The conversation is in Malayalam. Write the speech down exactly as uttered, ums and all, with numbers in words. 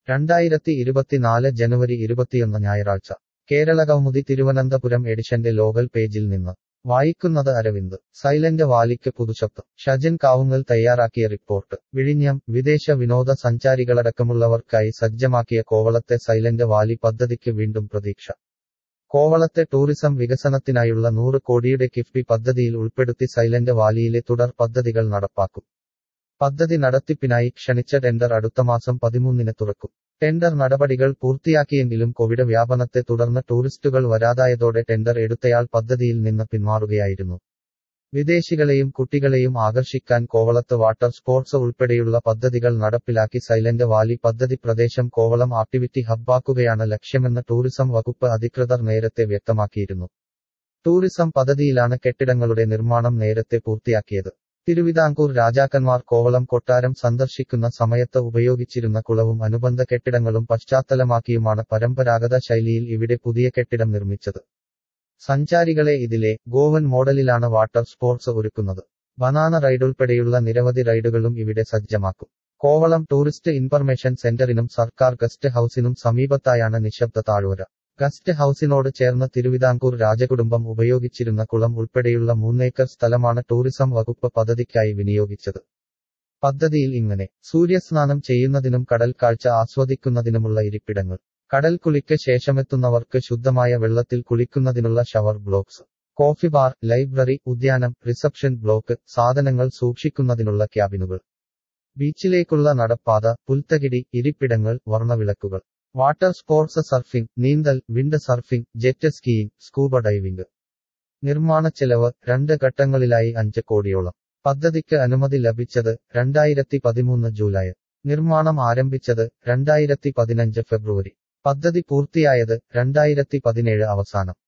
രണ്ടായിരത്തി ഇരുപത്തിനാല് ജനുവരി ഇരുപത്തിയൊന്ന് ഞായറാഴ്ച കേരളകൗമുദി തിരുവനന്തപുരം എഡിഷന്റെ ലോകൽ പേജിൽ നിന്ന് വായിക്കുന്നത് അരവിന്ദ്. സൈലന്റ് വാലിക്ക് പുതുശബ്ദം. ഷജിൻ കാവുങ്ങൽ തയ്യാറാക്കിയ റിപ്പോർട്ട്. വിഴിഞ്ഞം. വിദേശ വിനോദ സഞ്ചാരികളടക്കമുള്ളവർക്കായി സജ്ജമാക്കിയ കോവളത്തെ സൈലന്റ് വാലി പദ്ധതിക്ക് വീണ്ടും പ്രതീക്ഷ. കോവളത്തെ ടൂറിസം വികസനത്തിനായുള്ള നൂറ് കോടിയുടെ കിഫ്ബി പദ്ധതിയിൽ ഉൾപ്പെടുത്തി സൈലന്റ് വാലിയിലെ തുടർ പദ്ധതികൾ നടപ്പാക്കും. പദ്ധതി നടത്തിപ്പിനായി ക്ഷണിച്ച ടെൻഡർ അടുത്തമാസം പതിമൂന്നിന് തുറക്കും. ടെൻഡർ നടപടികൾ പൂർത്തിയാക്കിയെങ്കിലും കോവിഡ് വ്യാപനത്തെ തുടർന്ന് ടൂറിസ്റ്റുകൾ വരാതായതോടെ ടെൻഡർ എടുത്തയാൾ പദ്ധതിയിൽ നിന്ന് പിന്മാറുകയായിരുന്നു. വിദേശികളെയും കുട്ടികളെയും ആകർഷിക്കാൻ കോവളത്ത് വാട്ടർ സ്പോർട്സ് ഉൾപ്പെടെയുള്ള പദ്ധതികൾ നടപ്പിലാക്കി സൈലന്റ് വാലി പദ്ധതി പ്രദേശം കോവളം ആക്ടിവിറ്റി ഹബ്ബാക്കുകയാണ് ലക്ഷ്യമെന്ന് ടൂറിസം വകുപ്പ് അധികൃതർ നേരത്തെ വ്യക്തമാക്കിയിരുന്നു. ടൂറിസം പദ്ധതിയിലാണ് കെട്ടിടങ്ങളുടെ നിർമ്മാണം നേരത്തെ പൂർത്തിയാക്കിയത്. തിരുവിതാംകൂർ രാജാക്കന്മാർ കോവളം കൊട്ടാരം സന്ദർശിക്കുന്ന സമയത്ത് ഉപയോഗിച്ചിരുന്ന കുളവും അനുബന്ധ കെട്ടിടങ്ങളും പശ്ചാത്തലമാക്കിയുമാണ് പരമ്പരാഗത ശൈലിയിൽ ഇവിടെ പുതിയ കെട്ടിടം നിർമ്മിച്ചത്. സഞ്ചാരികളെ ഇതിലെ ഗോവൻ മോഡലിലാണ് വാട്ടർ സ്പോർട്സ് ഒരുക്കുന്നത്. ബനാന റൈഡുൾപ്പെടെയുള്ള നിരവധി റൈഡുകളും ഇവിടെ സജ്ജമാക്കും. കോവളം ടൂറിസ്റ്റ് ഇൻഫർമേഷൻ സെന്ററിനും സർക്കാർ ഗസ്റ്റ് ഹൌസിനും സമീപത്തായാണ് നിശബ്ദ താഴ്വര. ഗസ്റ്റ് ഹൌസിനോട് ചേർന്ന് തിരുവിതാംകൂർ രാജകുടുംബം ഉപയോഗിച്ചിരുന്ന കുളം ഉൾപ്പെടെയുള്ള മൂന്നേക്കർ സ്ഥലമാണ് ടൂറിസം വകുപ്പ് പദ്ധതിക്കായി വിനിയോഗിച്ചത്. പദ്ധതിയിൽ ഇങ്ങനെ: സൂര്യസ്നാനം ചെയ്യുന്നതിനും കടൽ കാഴ്ച ആസ്വദിക്കുന്നതിനുമുള്ള ഇരിപ്പിടങ്ങൾ, കടൽ കുളിക്ക് ശേഷമെത്തുന്നവർക്ക് ശുദ്ധമായ വെള്ളത്തിൽ കുളിക്കുന്നതിനുള്ള shower blocks, coffee bar, library, ഉദ്യാനം, റിസപ്ഷൻ ബ്ലോക്ക്, സാധനങ്ങൾ സൂക്ഷിക്കുന്നതിനുള്ള ക്യാബിനുകൾ, ബീച്ചിലേക്കുള്ള നടപ്പാത, പുൽത്തകിടി, ഇരിപ്പിടങ്ങൾ, വർണ്ണവിളക്കുകൾ, വാട്ടർ സ്പോർട്സ്, സർഫിംഗ്, നീന്തൽ, wind surfing, jet skiing, scuba diving. നിർമ്മാണ ചെലവ് രണ്ട് ഘട്ടങ്ങളിലായി അഞ്ച് കോടിയോളം. പദ്ധതിക്ക് അനുമതി ലഭിച്ചത് രണ്ടായിരത്തി പതിമൂന്ന് ജൂലൈ. നിർമ്മാണം ആരംഭിച്ചത് രണ്ടായിരത്തി പതിനഞ്ച് ഫെബ്രുവരി. പദ്ധതി പൂർത്തിയായത് രണ്ടായിരത്തി പതിനേഴ് അവസാനം.